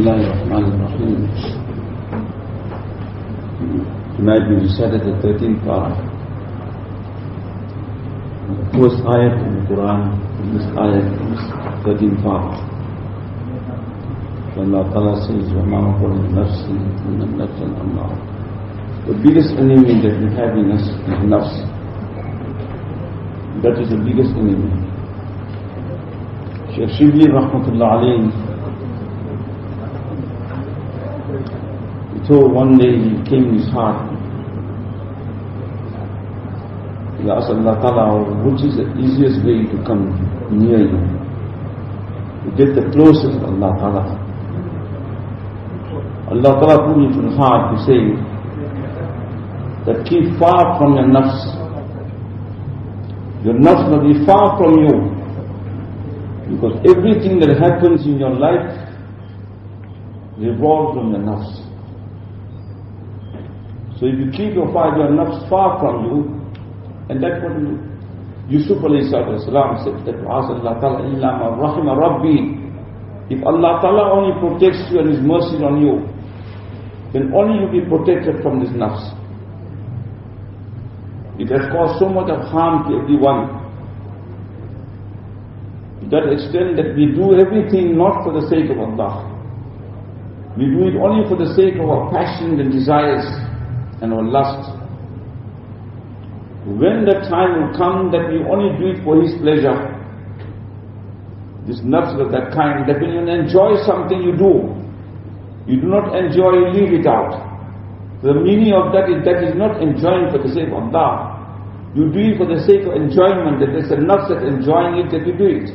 الله الرحمن الرحيم. Tonight we recited the 13th parah. The first ayat in the Quran, this ayat is 13th parah. Allah Ta'ala says, وَمَا مَقَلُ النَّفْسِ إِنَّ النَّفْسَ الْأَمَّارَةِ. The biggest enemy that we have in us is nafs. That is the biggest enemy. Shaykh Shibli Rahmatullah Alayhi, so one day he came in his heart, he asked Allah Ta'ala, which is the easiest way to come near you, to get the closest to Allah Ta'ala. Allah Ta'ala put it in his heart to say that keep far from your nafs. Your nafs will be far from you, because everything that happens in your life revolves from your nafs. So if you keep your nafs far from you, and that's what Yusuf alayhi salam said, that Allah Ta'ala illa ma rahima rabbi. If Allah Ta'ala only protects you and His mercy on you, then only you be protected from this nafs. It has caused so much of harm to everyone, to that extent that we do everything not for the sake of Allah. We do it only for the sake of our passions and desires and our lust. When the time will come that we only do it for His pleasure, this nafs of that kind, that when you enjoy something you do, you do not enjoy, you leave it out. The meaning of that is not enjoying for the sake of Allah. You do it for the sake of enjoyment, that there's a nafs that enjoying it, that you do it.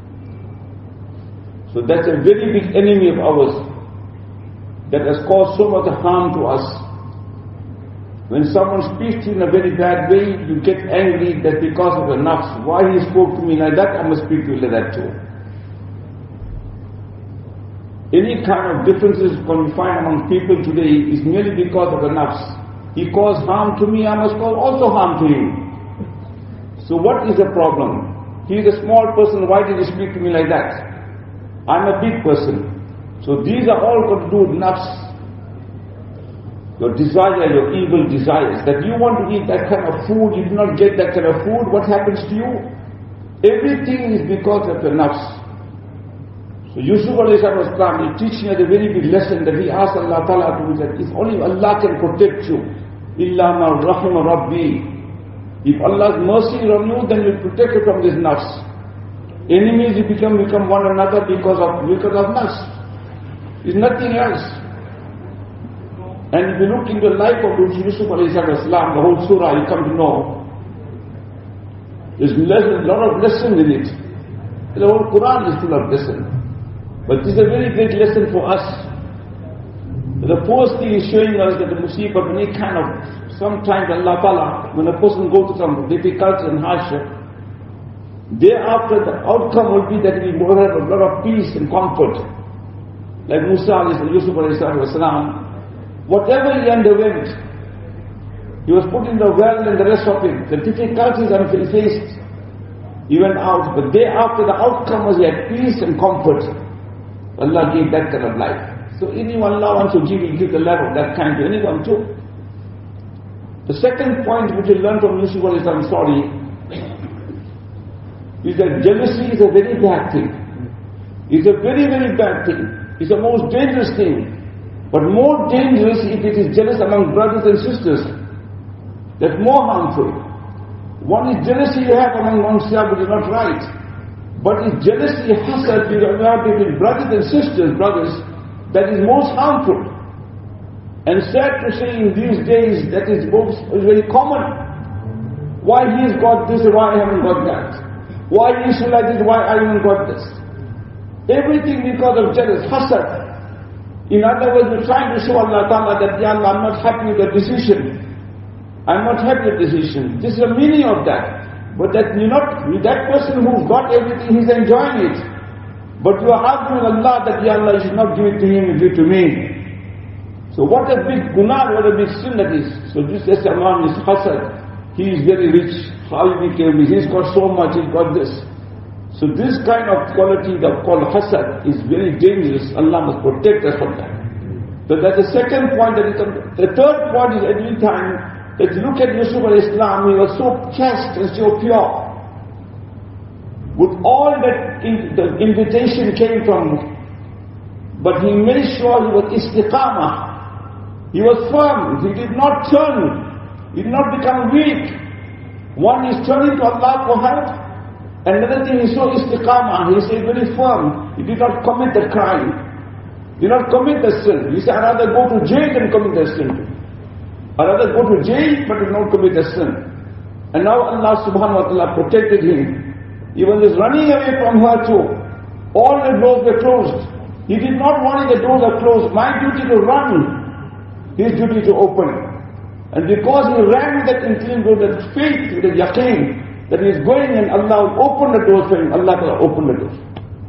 So that's a very big enemy of ours that has caused so much harm to us. When someone speaks to you in a very bad way, you get angry that because of your nafs, why he spoke to me like that, I must speak to you like that too. Any kind of differences can be find among people today is merely because of the nafs. He caused harm to me, I must cause also harm to him. So what is the problem? He is a small person, why did he speak to me like that? I'm a big person. So these are all got to do with nafs. Your desire, your evil desires, that you want to eat that kind of food, you do not get that kind of food, what happens to you? Everything is because of your nafs. So Yusuf alayhi salam is teaching us a very big lesson that he asked Allah Ta'ala to do that. If only Allah can protect you, illa ma rahima rabbi. If Allah's mercy is on you, then you protect you from this nafs. Enemies you become one another because of nafs. It's nothing else. And if you look into the life of Yusuf alayhi salam, the whole surah, you come to know, there's a lot of lessons in it. The whole Quran is full of lessons. But this is a very great lesson for us. The first thing is showing us that the musibah, any kind of, sometimes Allah Ta'ala, when a person goes to some difficulty and hardship, thereafter the outcome will be that we will have a lot of peace and comfort. Like Yusuf alayhi salam, whatever he underwent, he was put in the well and the rest of it. The difficulties that he faced, he went out. But thereafter the outcome was he had peace and comfort. Allah gave that kind of life. So anyone Allah wants to give, He gives the life of that kind to anyone too. The second point which we learn from Yusuf alayhi salam story is that jealousy is a very bad thing. It's a very, very bad thing. It's the most dangerous thing. But more dangerous if it is jealous among brothers and sisters. That's more harmful. One is jealousy you have among oneself, which is not right. But if jealousy, hasad, you have between brothers and sisters, that is most harmful. And sad to say in these days, that is very common. Why he has got this, why I haven't got that? Why he should like this, why I haven't got this? Everything because of jealous, hasad. In other words, we're trying to show Allah Ta'ala that, Ya Allah, I'm not happy with the decision. I'm not happy with the decision. This is the meaning of that. But that you're not, that person who's got everything, he's enjoying it. But you are arguing with Allah that, Ya Allah, you should not give it to him, you give it to me. So what a big guna, what a big sin that is. So this is Imam is hasad. He is very rich. How he became rich? He's got so much, he's got this. So this kind of quality that called hasad is very dangerous. Allah must protect us from that. So that's the second point that is. The third point is every time that you look at Yusuf al-Islam, he was so chaste and so pure. With all that the invitation came from him. But he made sure he was istiqamah. He was firm. He did not turn. He did not become weak. One is turning to Allah for help. Another thing is so istiqamah. He stayed very firm. He did not commit the crime. Did not commit the sin. He said, I'd rather go to jail than commit the sin. I'd rather go to jail but did not commit the sin. And now Allah subhanahu wa ta'ala protected him. He was just running away from her too. All the doors were closed. He did not want the doors are closed. My duty to run. His duty to open. And because he ran with that inclined with that faith, with that yaqeen, that he is going and Allah will open the doors for him. Allah will open the doors.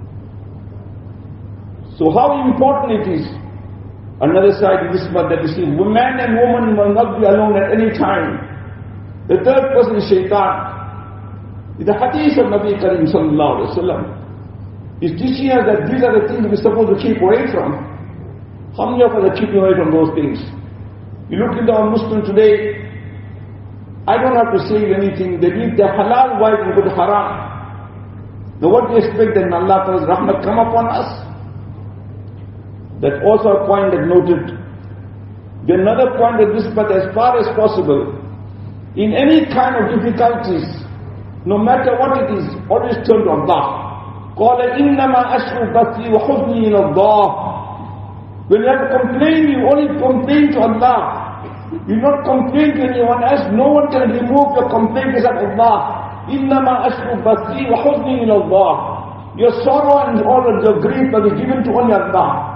So how important it is. Another side of this matter that you see, man and woman will not be alone at any time. The third person is shaitan. The hadith of Nabi Karim sallallahu alayhi wa sallam is teaching us that these are the things we're supposed to keep away from. How many of us are keeping away from those things? You look into our Muslim today, I don't have to say anything. They leave their halal wife and go to haram. Now what do you expect that Allah Ta'ala's rahmat come upon us? That's also a point that noted. Then another point that this, but as far as possible, in any kind of difficulties, no matter what it is, always turn to Allah. قَالَ إِنَّمَا أَشْرُ بَثِي وَحُزْنِي إِلَى اللَّهِ. When you have to complain, you only complain to Allah. You not complain to anyone else. No one can remove your complaint except Allah. إِنَّمَا أَشْرُ بَثِي وَحُزْنِي إِلَى اللَّهِ. Your sorrow and all of your grief must be given to only Allah.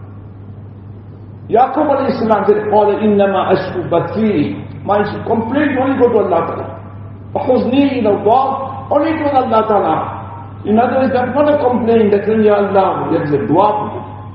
Yaqub alayhi salam said, قَالَ إِنَّمَا أَشْرُ بَثِي. My complaint only go to Allah. وَحُزْنِي إِلَى اللَّهِ. Only to Allah Ta'ala. In other words, that's not a complaint, that's when Ya Allah, that's a dua.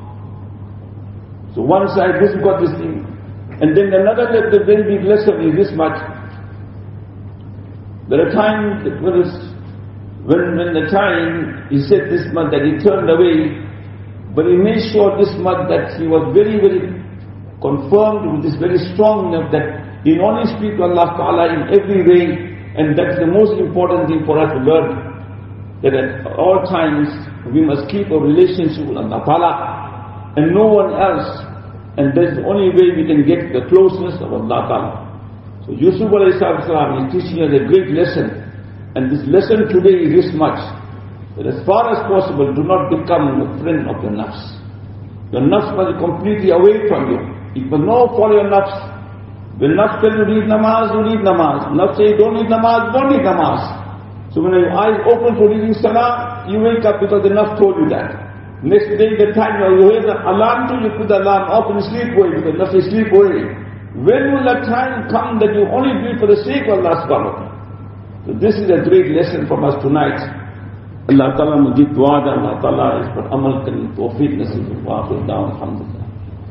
So one side, this got this thing. And then another, the very big lesson is this much. There are times, when the time, he said this much that he turned away, but he made sure this much that he was very, very confirmed with this very strong enough that he only speak to Allah Ta'ala in every way, and that's the most important thing for us to learn. That at all times, we must keep a relationship with Allah Ta'ala and no one else. And that's the only way we can get the closeness of Allah Ta'ala. So Yusuf alayhi salam is teaching us a great lesson. And this lesson today is this much. That as far as possible, do not become a friend of your nafs. Your nafs must be completely away from you. You must not follow your nafs. When nafs tell you read namaz, you read namaz. Nafs say don't read namaz, don't read namaz. So when your eyes open for reading salah, you wake up because the nafs told you that. Next day, the time you hear the alarm to you put the alarm off and sleep away because nafs is sleep away. When will that time come that you only do it for the sake of Allah subhanahu wa ta'ala? So this is a great lesson from us tonight. Allah Ta'ala mujib dua da Allah Ta'ala is for amal kari tawfiq nasib wa akhir da'wan alhamdulillah.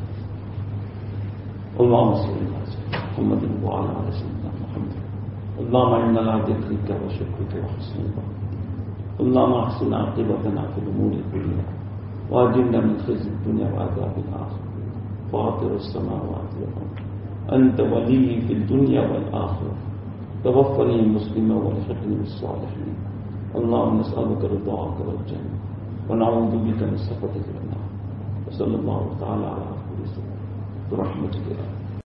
Allahumma salli ala Muhammadin wa ala ala sayyidina Muhammad. اللهم إنا على ذكرك وشكرك وحسن عبادتك. اللهم احسن عاقبتنا في الأمور كلها وأجرنا من خزي الدنيا وعذاب الآخرة. فاطر السماوات والأرض أنت ولي في الدنيا والآخرة. توفني مسلما والحقني بالصالحين. اللهم نسألك رضاك والجنة ونعوذ بك من سخطك والنار. وصلى الله تعالى على رسول الله برحمتك.